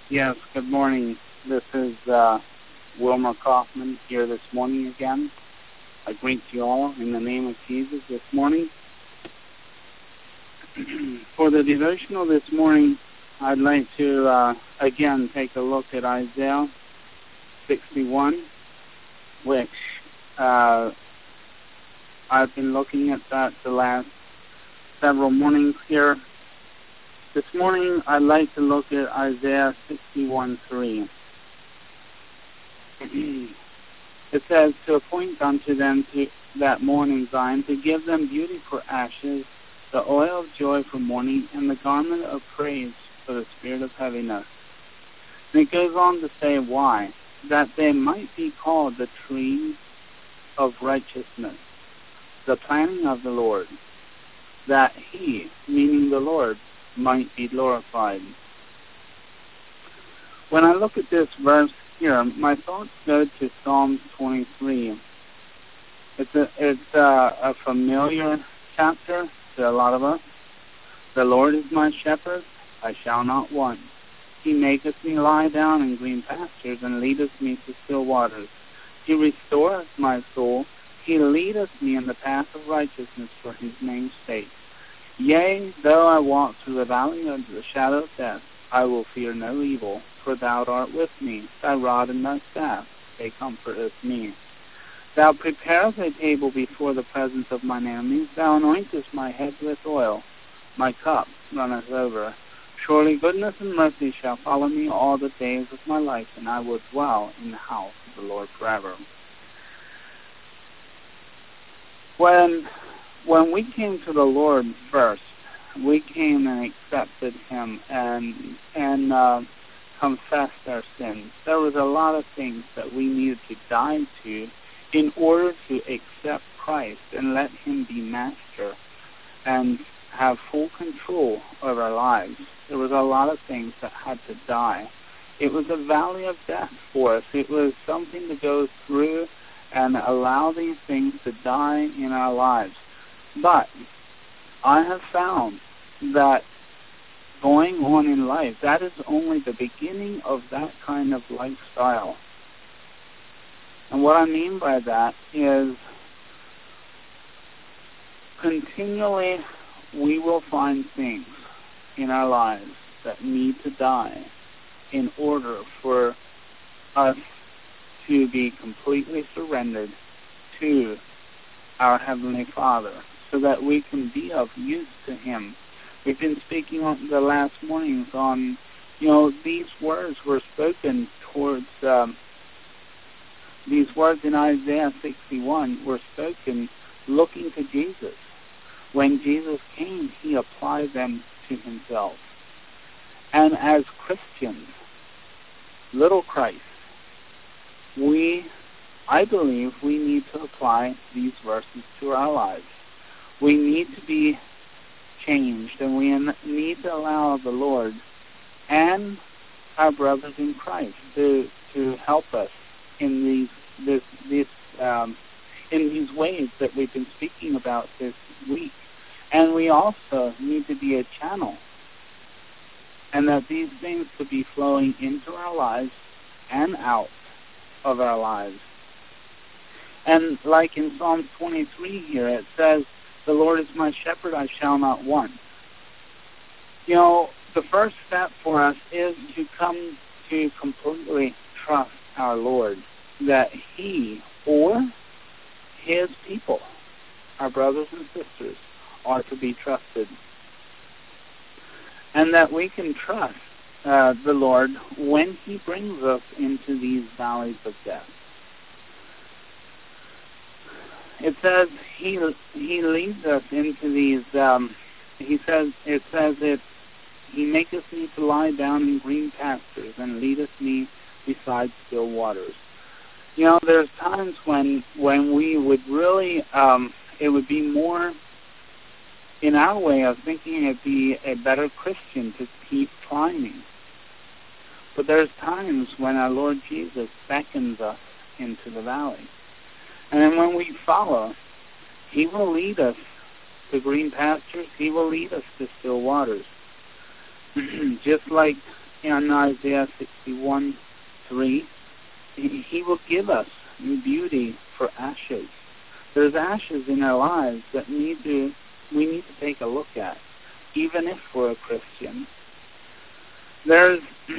Yes, good morning. This is Wilmer Kaufman here this morning again. I greet you all in the name of Jesus this morning. For the devotional this morning, I'd like to again take a look at Isaiah 61, which I've been looking at that the last several mornings here. This morning, I'd like to look at Isaiah 61:3. It says, "To appoint unto them that mourn in Zion, to give them beauty for ashes, the oil of joy for mourning, and the garment of praise for the spirit of heaviness." And it goes on to say why. That they might be called the trees of righteousness, the planting of the Lord, that he, meaning the Lord, might be glorified. When I look at this verse here, my thoughts go to Psalms 23. It's a familiar chapter to a lot of us. "The Lord is my shepherd, I shall not want. He maketh me lie down in green pastures, and leadeth me to still waters. He restoreth my soul. He leadeth me in the path of righteousness for his name's sake. Yea, though I walk through the valley of the shadow of death, I will fear no evil, for thou art with me. Thy rod and thy staff, they comforteth me. Thou preparest a table before the presence of mine enemies. Thou anointest my head with oil. My cup runneth over. Surely goodness and mercy shall follow me all the days of my life, and I will dwell in the house of the Lord forever." When we came to the Lord first, we came and accepted him and confessed our sins. There was a lot of things that we needed to die to in order to accept Christ and let him be master and have full control of our lives. There was a lot of things that had to die. It was a valley of death for us. It was something to go through and allow these things to die in our lives. But I have found that going on in life, that is only the beginning of that kind of lifestyle. And what I mean by that is continually we will find things in our lives that need to die in order for us to be completely surrendered to our Heavenly Father, so that we can be of use to him. We've been speaking on the last mornings on, these words were spoken towards, these words in Isaiah 61 were spoken looking to Jesus. When Jesus came, he applied them to himself. And as Christians, little Christ, I believe we need to apply these verses to our lives. We need to be changed, and we need to allow the Lord and our brothers in Christ to help us in these ways that we've been speaking about this week. And we also need to be a channel, and that these things could be flowing into our lives and out of our lives. And like in Psalm 23 here, it says, "The Lord is my shepherd, I shall not want." The first step for us is to come to completely trust our Lord, that he or his people, our brothers and sisters, are to be trusted. And that we can trust the Lord when he brings us into these valleys of death. It says he leads us into these, he maketh me to lie down in green pastures and leadeth me beside still waters. There's times when we would really, it would be more, in our way of thinking, it'd be a better Christian to keep climbing. But there's times when our Lord Jesus beckons us into the valley. And then when we follow, he will lead us to green pastures. He will lead us to still waters. Just like in Isaiah 61:3, He will give us beauty for ashes. There's ashes in our lives that we need to take a look at, even if we're a Christian. There's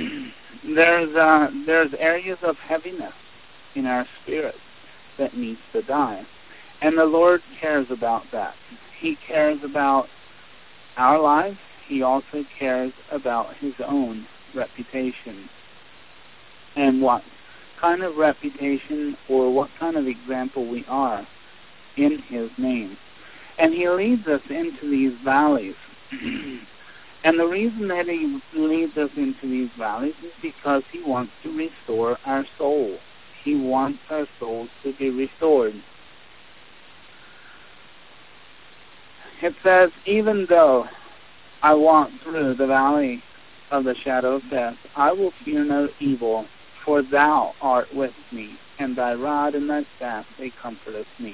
areas of heaviness in our spirit that needs to die, and the Lord cares about that. He cares about our lives. He also cares about His own reputation, and what kind of reputation or what kind of example we are in His name. And He leads us into these valleys. And the reason that He leads us into these valleys is because He wants to restore our soul. He wants our souls to be restored. It says, even though I walk through the valley of the shadow of death, I will fear no evil, for Thou art with me, and Thy rod and Thy staff, they comforteth me.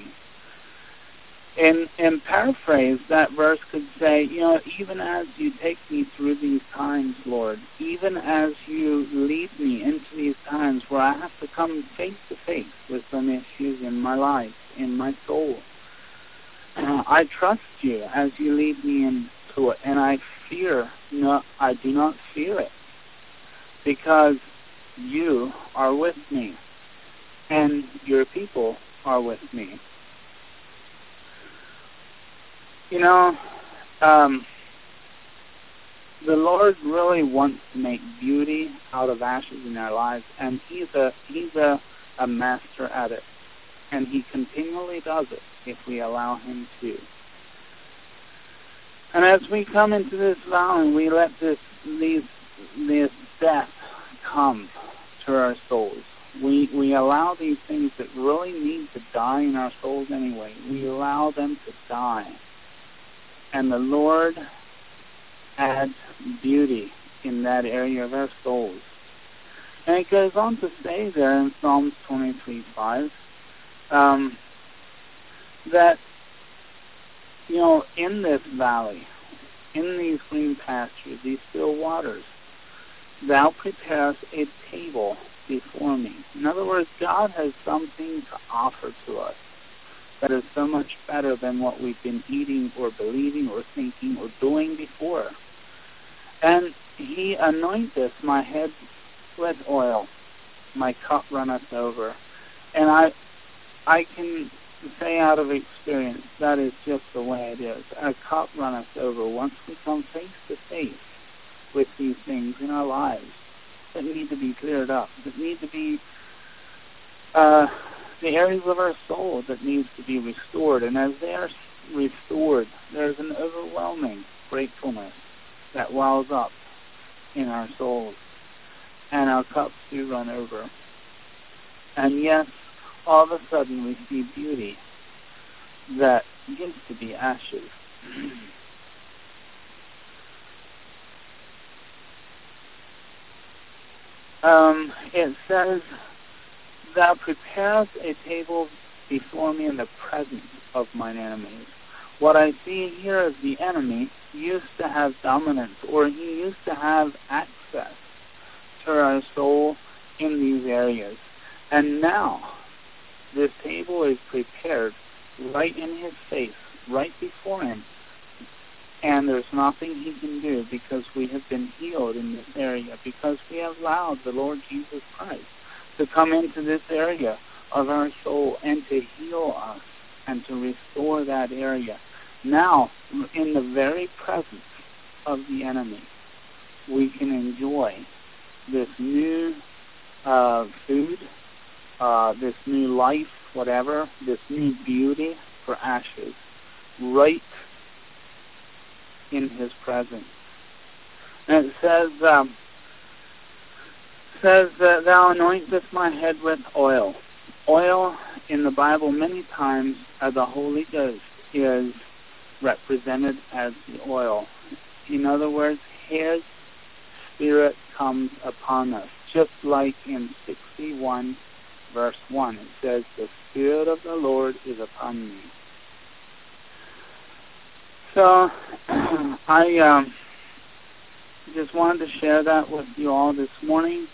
In paraphrase, that verse could say, even as You take me through these times, Lord, even as You lead me into these times where I have to come face to face with some issues in my life, in my soul, I trust You as You lead me into it, and I do not fear it, because You are with me, and Your people are with me. The Lord really wants to make beauty out of ashes in our lives, and He's a master at it, and He continually does it if we allow Him to. And as we come into this valley, we let this death come to our souls. We allow these things that really need to die in our souls anyway. We allow them to die. And the Lord adds beauty in that area of our souls. And it goes on to say there in Psalms 23:5 that, in this valley, in these green pastures, these still waters, Thou preparest a table before me. In other words, God has something to offer to us that is so much better than what we've been eating or believing or thinking or doing before. And He anointeth my head with oil, my cup runneth over. And I can say out of experience, that is just the way it is. Our cup runneth over once we come face to face with these things in our lives that need to be cleared up, that need to be the areas of our soul that needs to be restored. And as they are restored, there's an overwhelming gratefulness that wells up in our souls, and our cups do run over. And yes, all of a sudden we see beauty that used to be ashes. It says, Thou preparest a table before me in the presence of mine enemies. What I see here is the enemy used to have dominance, or he used to have access to our soul in these areas. And now, this table is prepared right in his face, right before him. And there's nothing he can do, because we have been healed in this area, because we have allowed the Lord Jesus Christ to come into this area of our soul and to heal us and to restore that area. Now, in the very presence of the enemy, we can enjoy this new food, this new life, whatever, this new beauty for ashes, right in his presence. And it says that Thou anointest my head with oil. Oil in the Bible many times, the Holy Ghost is represented as the oil. In other words, His Spirit comes upon us. Just like in 61 verse 1, it says, the Spirit of the Lord is upon me. So, just wanted to share that with you all this morning.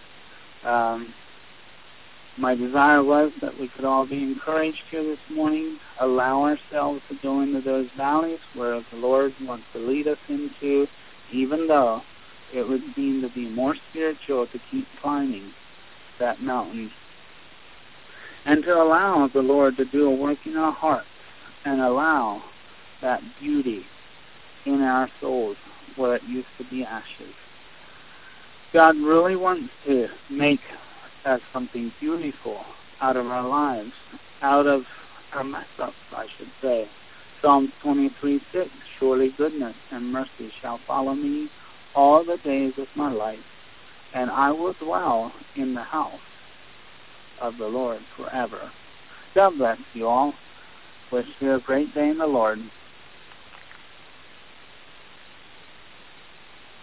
My desire was that we could all be encouraged here this morning, allow ourselves to go into those valleys where the Lord wants to lead us into, even though it would seem to be more spiritual to keep climbing that mountain, and to allow the Lord to do a work in our hearts and allow that beauty in our souls where it used to be ashes. God really wants to make something beautiful out of our lives, out of our mess-ups, I should say. Psalms 23:6, surely goodness and mercy shall follow me all the days of my life, and I will dwell in the house of the Lord forever. God bless you all. Wish you a great day in the Lord.